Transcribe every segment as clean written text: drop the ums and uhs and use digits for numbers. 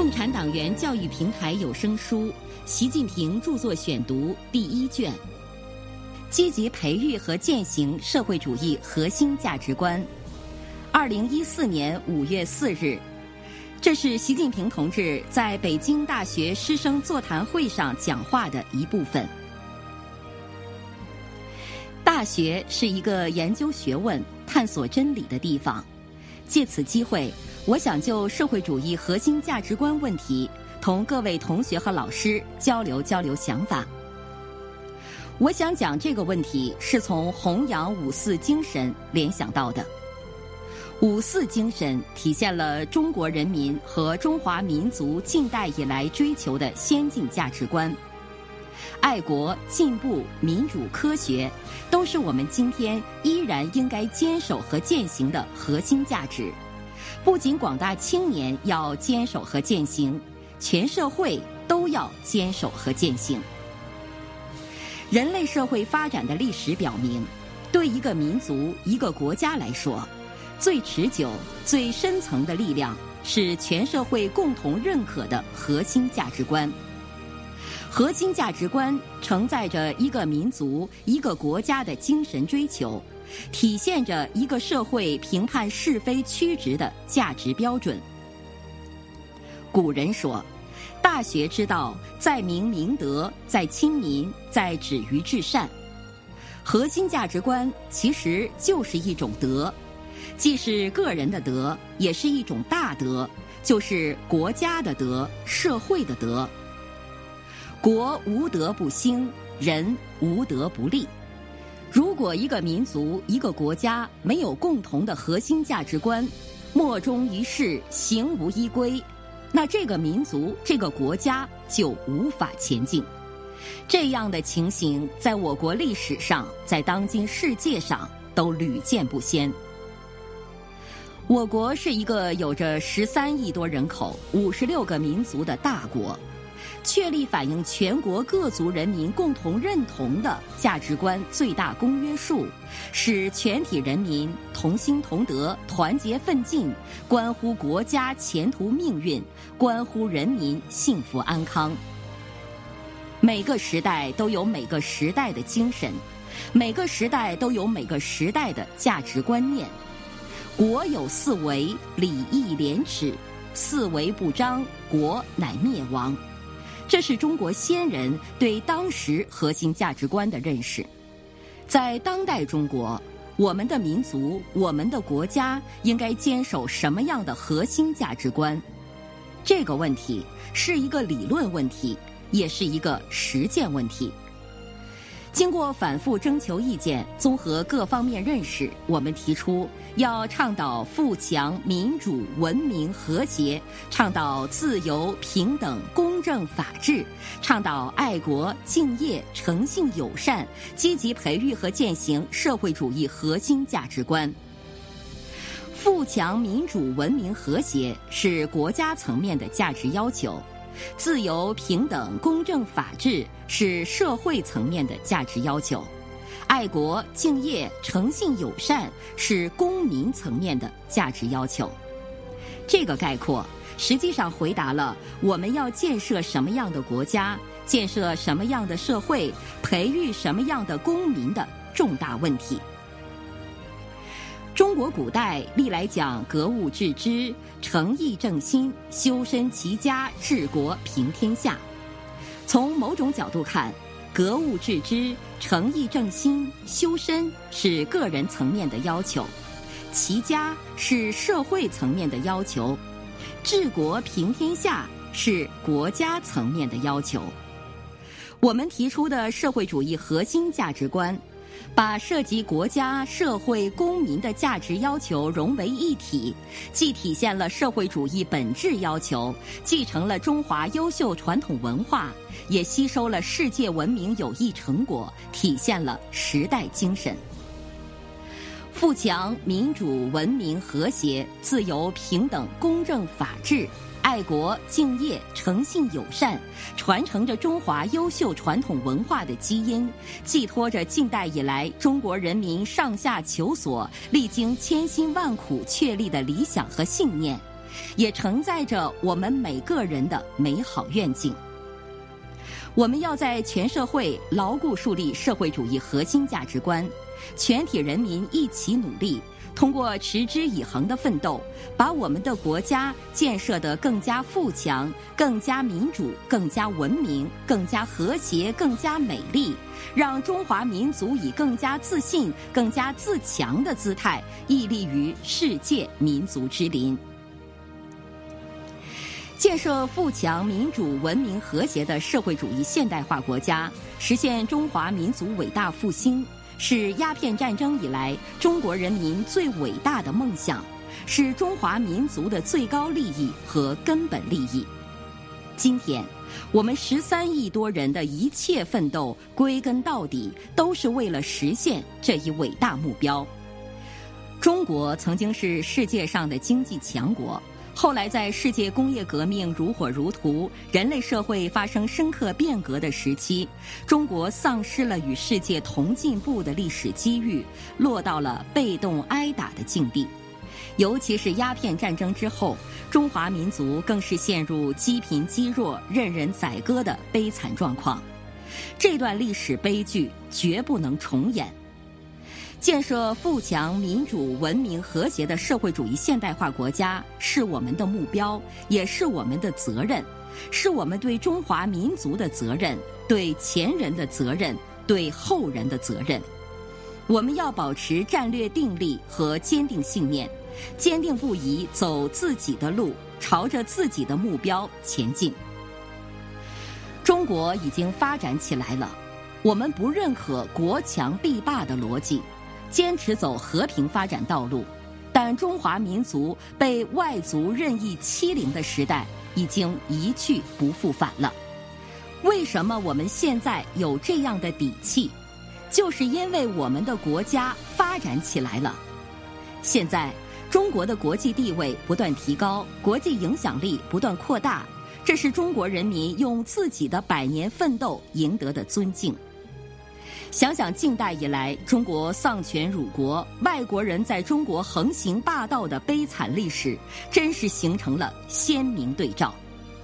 共产党员教育平台有声书《习近平著作选读》第1卷，积极培育和践行社会主义核心价值观。2014年5月4日，这是习近平同志在北京大学师生座谈会上讲话的一部分。大学是一个研究学问、探索真理的地方。借此机会，我想就社会主义核心价值观问题，同各位同学和老师交流想法。我想讲这个问题，是从弘扬五四精神联想到的。五四精神体现了中国人民和中华民族近代以来追求的先进价值观。爱国、进步、民主、科学，都是我们今天依然应该坚守和践行的核心价值。不仅广大青年要坚守和践行，全社会都要坚守和践行。人类社会发展的历史表明，对一个民族、一个国家来说，最持久、最深层的力量是全社会共同认可的核心价值观。核心价值观承载着一个民族、一个国家的精神追求，体现着一个社会评判是非曲直的价值标准。古人说，大学之道，在明明德，在亲民，在止于至善。核心价值观其实就是一种德，既是个人的德，也是一种大德，就是国家的德，社会的德。国无德不兴，人无德不立。如果一个民族、一个国家没有共同的核心价值观，莫衷一是，行无依归，那这个民族、这个国家就无法前进。这样的情形在我国历史上，在当今世界上都屡见不鲜。我国是一个有着13亿多人口、56个民族的大国，确立反映全国各族人民共同认同的价值观最大公约数，使全体人民同心同德、团结奋进，关乎国家前途命运，关乎人民幸福安康。每个时代都有每个时代的精神，每个时代都有每个时代的价值观念。国有四维，礼义廉耻，四维不张，国乃灭亡。这是中国先人对当时核心价值观的认识。在当代中国，我们的民族、我们的国家应该坚守什么样的核心价值观？这个问题是一个理论问题，也是一个实践问题。经过反复征求意见，综合各方面认识，我们提出要倡导富强、民主、文明、和谐，倡导自由、平等、公正、法治，倡导爱国、敬业、诚信、友善，积极培育和践行社会主义核心价值观。富强、民主、文明、和谐是国家层面的价值要求，自由、平等、公正、法治是社会层面的价值要求，爱国、敬业、诚信、友善是公民层面的价值要求。这个概括实际上回答了我们要建设什么样的国家、建设什么样的社会、培育什么样的公民的重大问题。中国古代历来讲格物致知、诚意正心、修身齐家、治国平天下。从某种角度看，格物致知、诚意正心、修身是个人层面的要求，齐家是社会层面的要求，治国平天下是国家层面的要求。我们提出的社会主义核心价值观，把涉及国家、社会、公民的价值要求融为一体，既体现了社会主义本质要求，继承了中华优秀传统文化，也吸收了世界文明有益成果，体现了时代精神。富强、民主、文明、和谐、自由、平等、公正、法治，爱国、敬业、诚信、友善，传承着中华优秀传统文化的基因，寄托着近代以来中国人民上下求索、历经千辛万苦确立的理想和信念， 也承载着我们每个人的美好愿景。我们要在全社会牢固树立社会主义核心价值观，全体人民一起努力，通过持之以恒的奋斗，把我们的国家建设得更加富强、更加民主、更加文明、更加和谐、更加美丽，让中华民族以更加自信、更加自强的姿态屹立于世界民族之林。建设富强、民主、文明、和谐的社会主义现代化国家，实现中华民族伟大复兴，是鸦片战争以来中国人民最伟大的梦想，是中华民族的最高利益和根本利益。今天，我们13亿多人的一切奋斗，归根到底都是为了实现这一伟大目标。中国曾经是世界上的经济强国，后来在世界工业革命如火如荼，人类社会发生深刻变革的时期，中国丧失了与世界同进步的历史机遇，落到了被动挨打的境地。尤其是鸦片战争之后，中华民族更是陷入积贫积弱、任人宰割的悲惨状况。这段历史悲剧绝不能重演。建设富强、民主、文明、和谐的社会主义现代化国家是我们的目标，也是我们的责任，是我们对中华民族的责任，对前人的责任，对后人的责任。我们要保持战略定力和坚定信念，坚定不移走自己的路，朝着自己的目标前进。中国已经发展起来了，我们不认可国强必霸的逻辑，坚持走和平发展道路，但中华民族被外族任意欺凌的时代已经一去不复返了。为什么我们现在有这样的底气？就是因为我们的国家发展起来了。现在，中国的国际地位不断提高，国际影响力不断扩大，这是中国人民用自己的100年奋斗赢得的尊敬。想想近代以来中国丧权辱国、外国人在中国横行霸道的悲惨历史，真是形成了鲜明对照。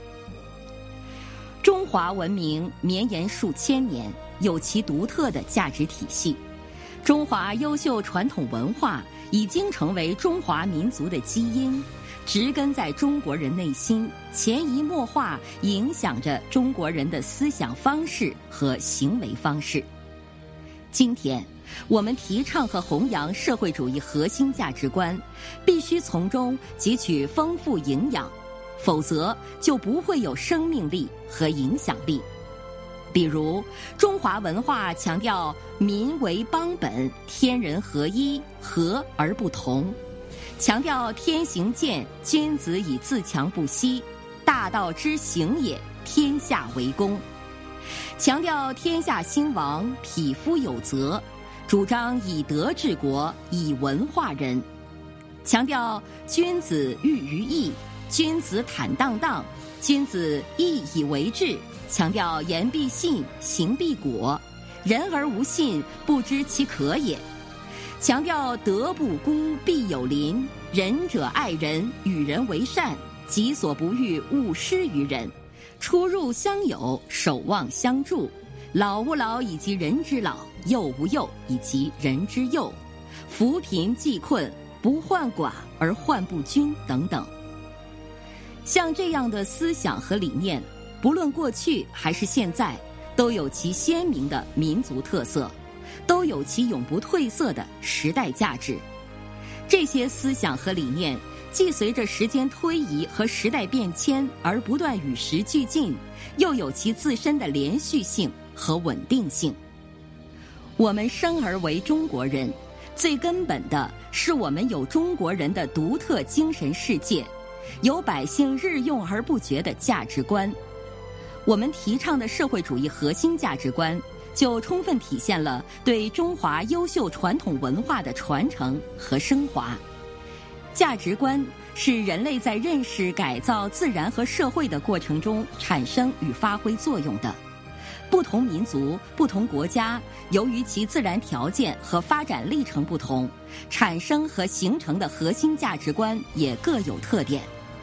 中华文明绵延数千年，有其独特的价值体系。中华优秀传统文化已经成为中华民族的基因，植根在中国人内心，潜移默化影响着中国人的思想方式和行为方式。今天，我们提倡和弘扬社会主义核心价值观，必须从中汲取丰富营养，否则就不会有生命力和影响力。比如，中华文化强调民为邦本，天人合一，和而不同，强调天行健，君子以自强不息，大道之行也，天下为公，强调天下兴亡，匹夫有责，主张以德治国，以文化人，强调君子喻于义，君子坦荡荡，君子义以为治，强调言必信，行必果，人而无信，不知其可也，强调德不孤，必有邻，仁者爱人，与人为善，己所不欲，勿施于人，出入相友，守望相助，老吾老以及人之老，幼吾幼以及人之幼，扶贫济困，不患寡而患不均等等。像这样的思想和理念，不论过去还是现在，都有其鲜明的民族特色，都有其永不褪色的时代价值。这些思想和理念既随着时间推移和时代变迁而不断与时俱进，又有其自身的连续性和稳定性。我们生而为中国人，最根本的是我们有中国人的独特精神世界，有百姓日用而不绝的价值观。我们提倡的社会主义核心价值观，就充分体现了对中华优秀传统文化的传承和升华。价值观是人类在认识、改造自然和社会的过程中产生与发挥作用的。不同民族、不同国家，由于其自然条件和发展历程不同，产生和形成的核心价值观也各有特点。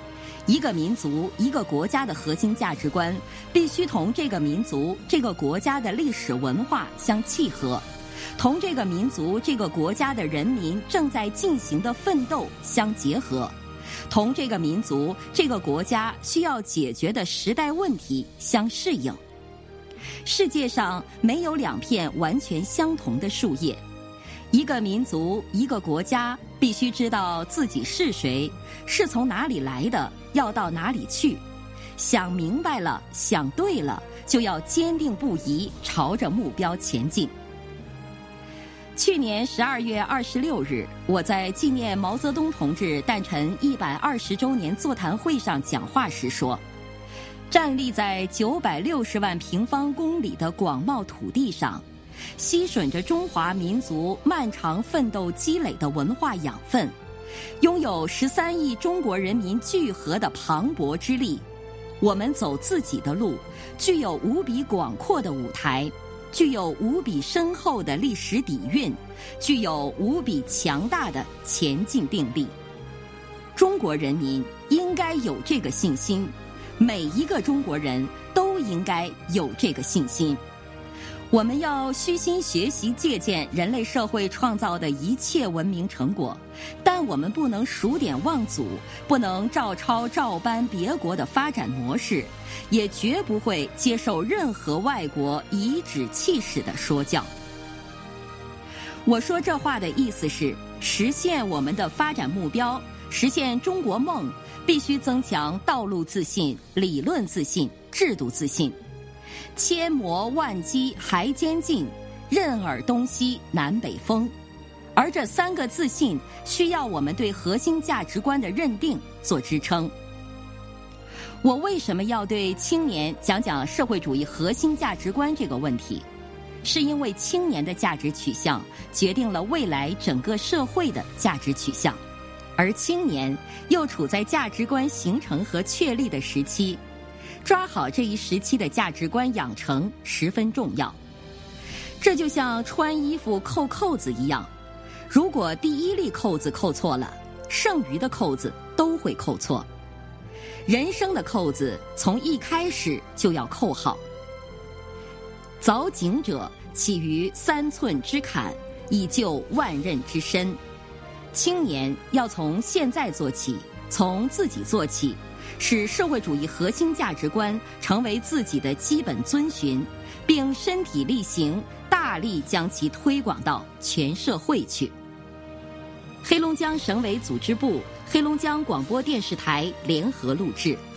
一个民族、一个国家的核心价值观必须同这个民族、这个国家的历史文化相契合，同这个民族、这个国家的人民正在进行的奋斗相结合，同这个民族、这个国家需要解决的时代问题相适应。世界上没有两片完全相同的树叶，一个民族、一个国家必须知道自己是谁，是从哪里来的，要到哪里去。想明白了，想对了，就要坚定不移朝着目标前进。去年12月26日，我在纪念毛泽东同志诞辰120周年座谈会上讲话时说，站立在960万平方公里的广袤土地上，吸吮着中华民族漫长奋斗积累的文化养分，拥有13亿中国人民聚合的磅礴之力，我们走自己的路，具有无比广阔的舞台，具有无比深厚的历史底蕴，具有无比强大的前进定力。中国人民应该有这个信心，每一个中国人都应该有这个信心。我们要虚心学习借鉴人类社会创造的一切文明成果，但我们不能数典忘祖，不能照抄照搬别国的发展模式，也绝不会接受任何外国颐指气使的说教。我说这话的意思是，实现我们的发展目标，实现中国梦，必须增强道路自信、理论自信、制度自信。千磨万击还坚劲，任尔东西南北风。而这3个自信需要我们对核心价值观的认定做支撑。我为什么要对青年讲讲社会主义核心价值观这个问题？是因为青年的价值取向决定了未来整个社会的价值取向，而青年又处在价值观形成和确立的时期，抓好这一时期的价值观养成十分重要。这就像穿衣服扣扣子一样，如果第一粒扣子扣错了，剩余的扣子都会扣错。人生的扣子从一开始就要扣好。凿井者起于3寸之坎，以就万仞之深。青年要从现在做起，从自己做起，使社会主义核心价值观成为自己的基本遵循，并身体力行，大力将其推广到全社会去。黑龙江省委组织部、黑龙江广播电视台联合录制。